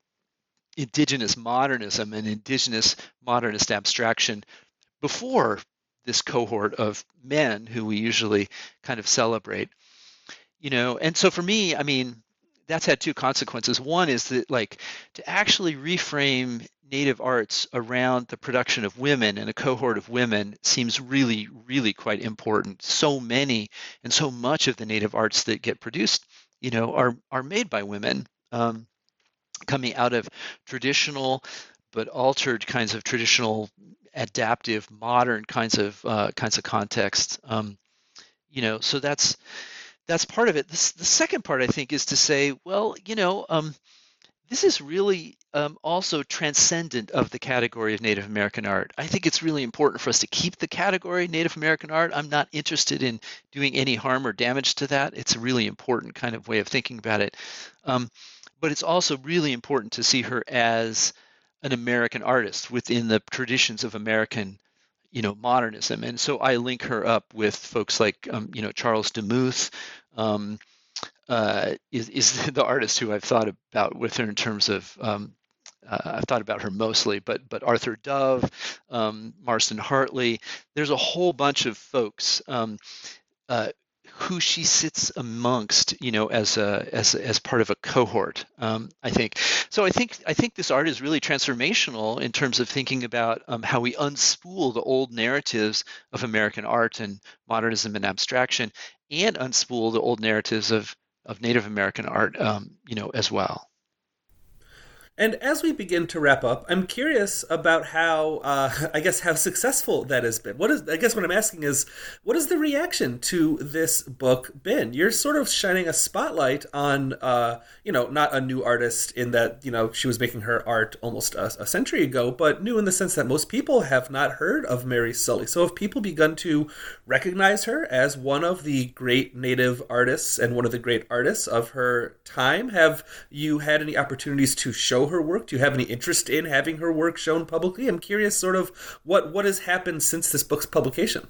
indigenous modernism and indigenous modernist abstraction before this cohort of men who we usually kind of celebrate, you know. And so for me, I mean, that's had two consequences. One is that like to actually reframe native arts around the production of women and a cohort of women seems really, really quite important. So many and so much of the native arts that get produced, you know, are are made by women, um, coming out of traditional but altered kinds of traditional, adaptive, modern kinds of uh, kinds of contexts. Um, you know, so that's that's part of it. This, the second part, I think, is to say, well, you know, um, this is really um, also transcendent of the category of Native American art. I think it's really important for us to keep the category Native American art. I'm not interested in doing any harm or damage to that. It's a really important kind of way of thinking about it. Um, but it's also really important to see her as an American artist within the traditions of American, you know, modernism. And so I link her up with folks like, um, you know, Charles Demuth, um, uh, is, is the artist who I've thought about with her in terms of, um, uh, I've thought about her mostly, but but Arthur Dove, um, Marston Hartley, there's a whole bunch of folks um, uh, who she sits amongst, you know, as a as as part of a cohort. Um, I think so. I think I think this art is really transformational in terms of thinking about um, how we unspool the old narratives of American art and modernism and abstraction, and unspool the old narratives of of Native American art, um, you know, as well. And as we begin to wrap up, I'm curious about how, uh, I guess, how successful that has been. What is, I guess, what I'm asking is, what has the reaction to this book been? You're sort of shining a spotlight on, uh, you know, not a new artist in that, you know, she was making her art almost a, a century ago, but new in the sense that most people have not heard of Mary Sully. So have people begun to recognize her as one of the great Native artists and one of the great artists of her time? Have you had any opportunities to show her work? Do you have any interest in having her work shown publicly? I'm curious sort of what what has happened since this book's publication.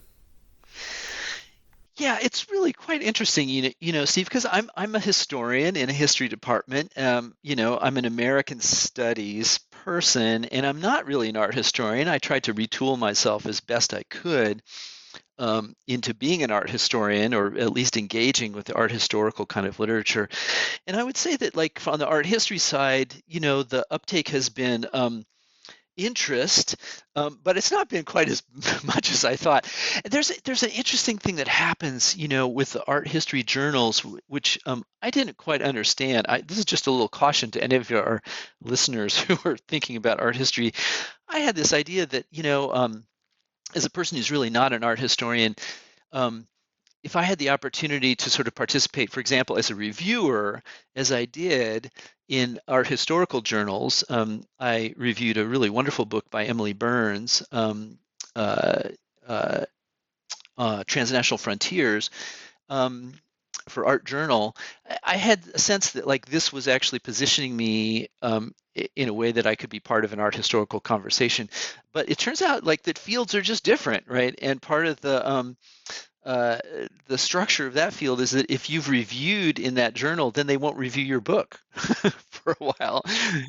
Yeah, it's really quite interesting, you know, you know, Steve, because I'm I'm a historian in a history department. Um, you know, I'm an American Studies person, and I'm not really an art historian. I tried to retool myself as best I could um, into being an art historian, or at least engaging with the art historical kind of literature. And I would say that, like, on the art history side, you know, the uptake has been um, interest, um, but it's not been quite as much as I thought. And there's there's an interesting thing that happens, you know, with the art history journals, which um, I didn't quite understand. I, this is just a little caution to any of our listeners who are thinking about art history. I had this idea that, you know, um, as a person who's really not an art historian, um, if I had the opportunity to sort of participate, for example, as a reviewer, as I did in art historical journals, um, I reviewed a really wonderful book by Emily Burns, um, uh, uh, uh, Transnational Frontiers, um, for Art Journal. I had a sense that, like, this was actually positioning me um, in a way that I could be part of an art historical conversation. But it turns out, like, that fields are just different, right? And part of the um, uh, the structure of that field is that if you've reviewed in that journal, then they won't review your book for a while.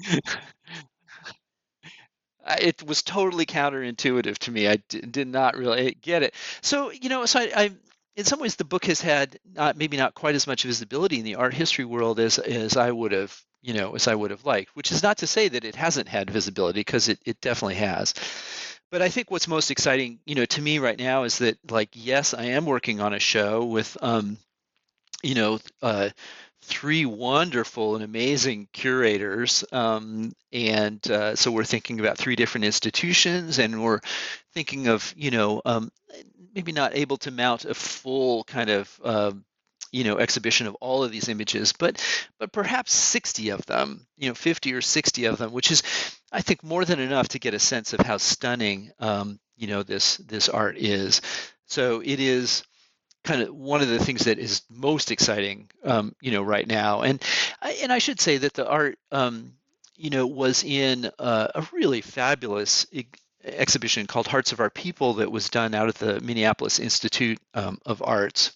It was totally counterintuitive to me. I d- did not really get it. So, you know, so I, I, in some ways, the book has had not maybe not quite as much visibility in the art history world as as I would have, you know, as I would have liked. Which is not to say that it hasn't had visibility, because it it definitely has. But I think what's most exciting, you know, to me right now is that, like, yes, I am working on a show with, um, you know, uh, three wonderful and amazing curators. Um, and uh, so we're thinking about three different institutions, and we're thinking of, you know, um, maybe not able to mount a full kind of, uh, you know, exhibition of all of these images, but but perhaps sixty of them, you know, fifty or sixty of them, which is, I think, more than enough to get a sense of how stunning, um, you know, this this art is. So it is kind of one of the things that is most exciting, um, you know, right now. And I, and I should say that the art, um, you know, was in uh, a really fabulous e- exhibition called Hearts of Our People that was done out at the Minneapolis Institute um, of Arts,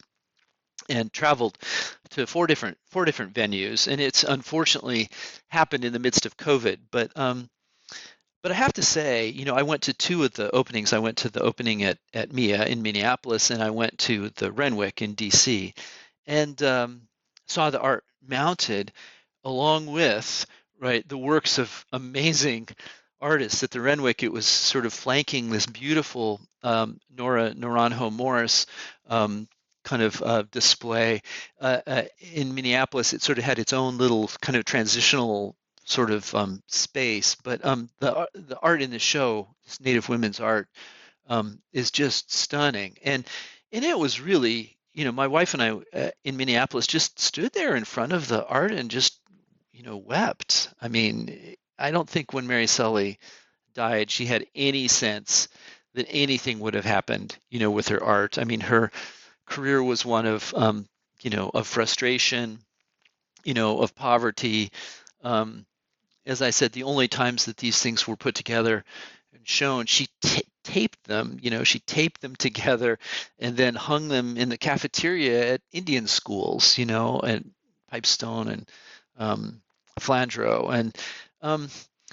and traveled to four different four different venues. And it's unfortunately happened in the midst of COVID, but um, but I have to say, you know, I went to two of the openings. I went to the opening at, at M I A in Minneapolis, and I went to the Renwick in D C, and um, saw the art mounted along with, right, the works of amazing artists. At the Renwick, it was sort of flanking this beautiful um, Nora Naranjo Morris um, kind of uh, display. Uh, uh, in Minneapolis, it sort of had its own little kind of transitional sort of um, space, but um, the the art in the show, this Native women's art, um, is just stunning, and and it was really, you know, my wife and I uh, in Minneapolis just stood there in front of the art and just, you know, wept. I mean, I don't think when Mary Sully died, she had any sense that anything would have happened, you know, with her art. I mean, her career was one of, um, you know, of frustration, you know, of poverty. Um, as I said, the only times that these things were put together and shown, she t- taped them, you know, she taped them together and then hung them in the cafeteria at Indian schools, you know, at Pipestone and um, Flandreau. And, um,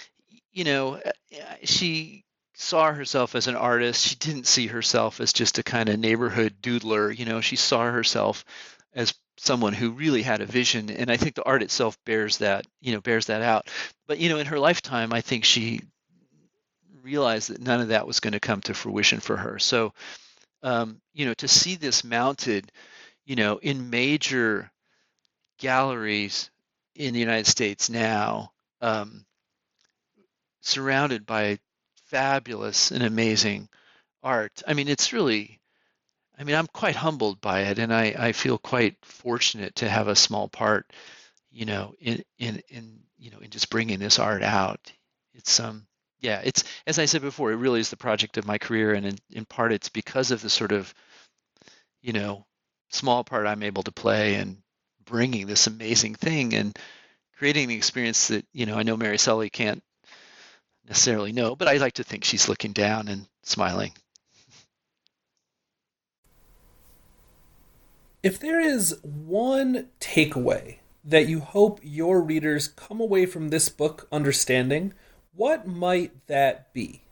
you know, she saw herself as an artist. She didn't see herself as just a kind of neighborhood doodler. You know, she saw herself as someone who really had a vision, and I think the art itself bears that, you know, bears that out. But, you know, in her lifetime, I think she realized that none of that was going to come to fruition for her. So, um, you know, to see this mounted, you know, in major galleries in the United States now, um, surrounded by fabulous and amazing art. I mean, it's really, I mean, I'm quite humbled by it, and I, I feel quite fortunate to have a small part, you know, in, in, in, you know, in just bringing this art out. It's, um, yeah, it's, as I said before, it really is the project of my career, and in, in part it's because of the sort of, you know, small part I'm able to play in bringing this amazing thing and creating the experience that, you know, I know Mary Sully can't necessarily know, but I like to think she's looking down and smiling. If there is one takeaway that you hope your readers come away from this book understanding, what might that be?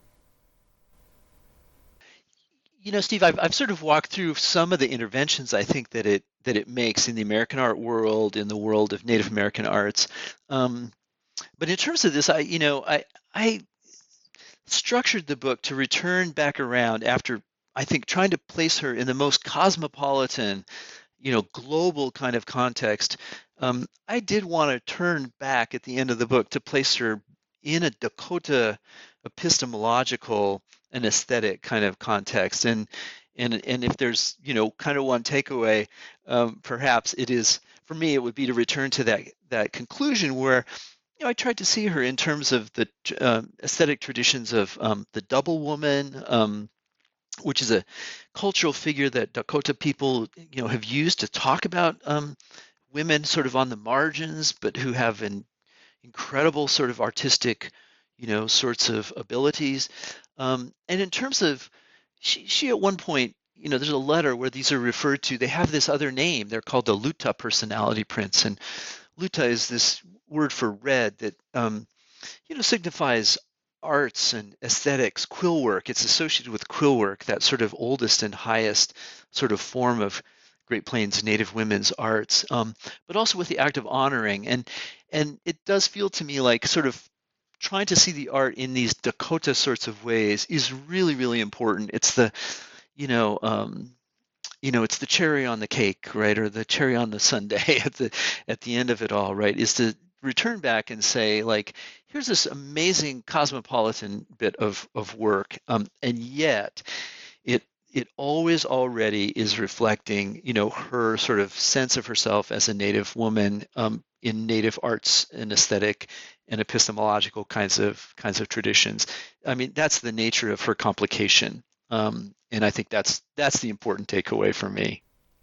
You know, Steve, I've I've sort of walked through some of the interventions I think that it that it makes in the American art world, in the world of Native American arts. Um, but in terms of this, I you know I I structured the book to return back around after I think trying to place her in the most cosmopolitan, you know, global kind of context. Um, I did want to turn back at the end of the book to place her in a Dakota epistemological and aesthetic kind of context. And and and if there's, you know, kind of one takeaway, um, perhaps it is, for me, it would be to return to that that conclusion where, you know, I tried to see her in terms of the uh, aesthetic traditions of um, the double woman, um, which is a cultural figure that Dakota people, you know, have used to talk about um, women sort of on the margins, but who have an incredible sort of artistic, you know, sorts of abilities. Um, and in terms of, she, she at one point, you know, there's a letter where these are referred to, they have this other name, they're called the Luta personality prints. And Luta is this word for red that, um, you know, signifies arts and aesthetics, quill work. It's associated with quill work, that sort of oldest and highest sort of form of Great Plains Native women's arts, um, but also with the act of honoring. And and it does feel to me like sort of trying to see the art in these Dakota sorts of ways is really, really important. It's the, you know, um, you know, it's the cherry on the cake, right, or the cherry on the sundae at the at the end of it all, right? Is to return back and say, like, here's this amazing cosmopolitan bit of of work, um, and yet it it always already is reflecting, you know, her sort of sense of herself as a Native woman um, in Native arts and aesthetic and epistemological kinds of kinds of traditions. I mean, that's the nature of her complication. Um, and I think that's that's the important takeaway for me.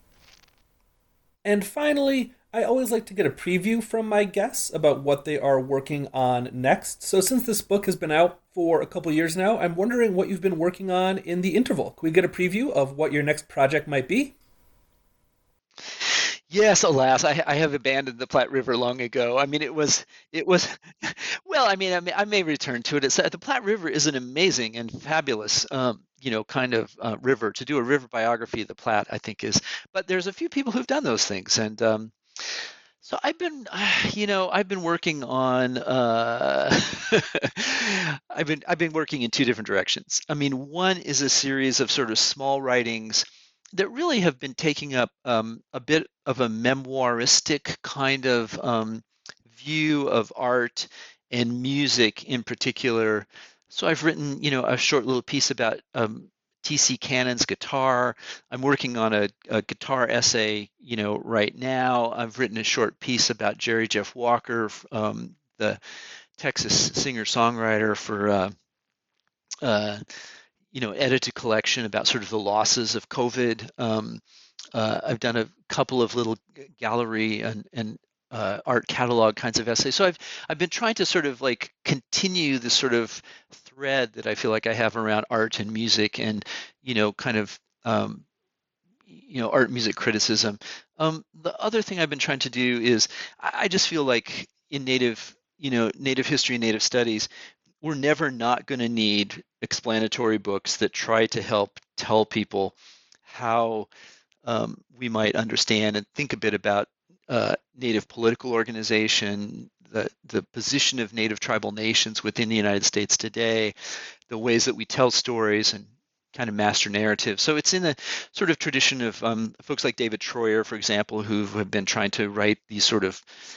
And finally, I always like to get a preview from my guests about what they are working on next. So since this book has been out for a couple years now, I'm wondering what you've been working on in the interval. Can we get a preview of what your next project might be? Yes, alas, I, I have abandoned the Platte River long ago. I mean, it was, it was, well, I mean, I may, I may return to it. It's, the Platte River is an amazing and fabulous, um, you know, kind of uh, river. To do a river biography of the Platte, I think is, but there's a few people who've done those things. And um, so I've been, you know, I've been working on, uh, I've been, I've been working in two different directions. I mean, one is a series of sort of small writings that really have been taking up um, a bit of a memoiristic kind of um, view of art and music in particular. So I've written, you know, a short little piece about um, T C Cannon's guitar. I'm working on a, a guitar essay, you know, right now. I've written a short piece about Jerry Jeff Walker, um, the Texas singer-songwriter, for uh, uh, you know, edited collection about sort of the losses of COVID. Um, uh, I've done a couple of little gallery and, and uh, art catalog kinds of essays. So I've I've been trying to sort of like continue the sort of thread that I feel like I have around art and music, and you know, kind of um, you know, art and music criticism. Um, the other thing I've been trying to do is I, I just feel like in Native, you know, Native history and Native studies, we're never not going to need explanatory books that try to help tell people how um, we might understand and think a bit about uh, Native political organization, the, the position of Native tribal nations within the United States today, the ways that we tell stories and kind of master narrative. So it's in the sort of tradition of um, folks like David Troyer, for example, who have been trying to write these sort of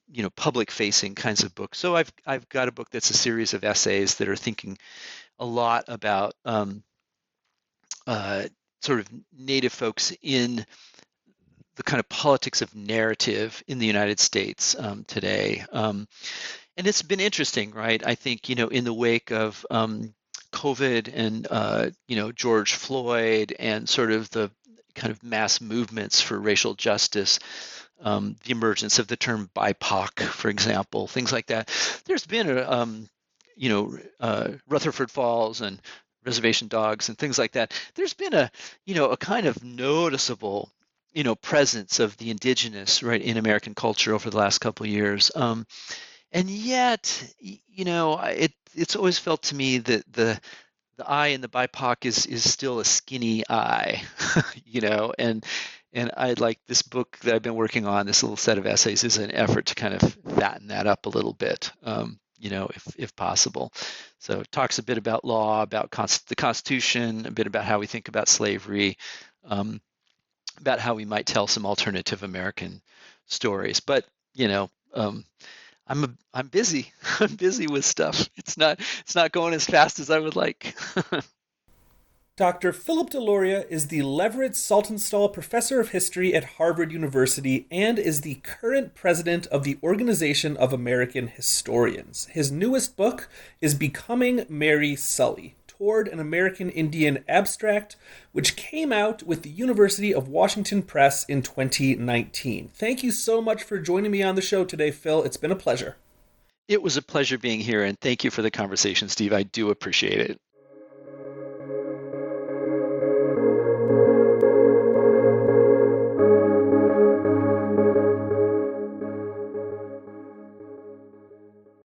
you know, public-facing kinds of books. So I've I've got a book that's a series of essays that are thinking a lot about um, uh, sort of Native folks in the kind of politics of narrative in the United States um, today. Um, and it's been interesting, right? I think, you know, in the wake of um, COVID and, uh, you know, George Floyd and sort of the kind of mass movements for racial justice, um, the emergence of the term B I P O C, for example, things like that. There's been, a, um, you know, uh, Rutherford Falls and Reservation Dogs and things like that. There's been a, you know, a kind of noticeable, you know, presence of the indigenous, right, in American culture over the last couple of years. Um, and yet, you know, it it's always felt to me that the the I in the B I P O C is is still a skinny I, you know, and and I like this book that I've been working on, this little set of essays, is an effort to kind of fatten that up a little bit, um, you know, if if possible. So it talks a bit about law, about const- the Constitution, a bit about how we think about slavery, um, about how we might tell some alternative American stories. But, you know, um, I'm a, I'm busy. I'm busy with stuff. It's not it's not going as fast as I would like. Doctor Philip Deloria is the Leverett Saltonstall Professor of History at Harvard University and is the current president of the Organization of American Historians. His newest book is Becoming Mary Sully, Toward an American Indian Abstract, which came out with the University of Washington Press in twenty nineteen. Thank you so much for joining me on the show today, Phil. It's been a pleasure. It was a pleasure being here, and thank you for the conversation, Steve. I do appreciate it.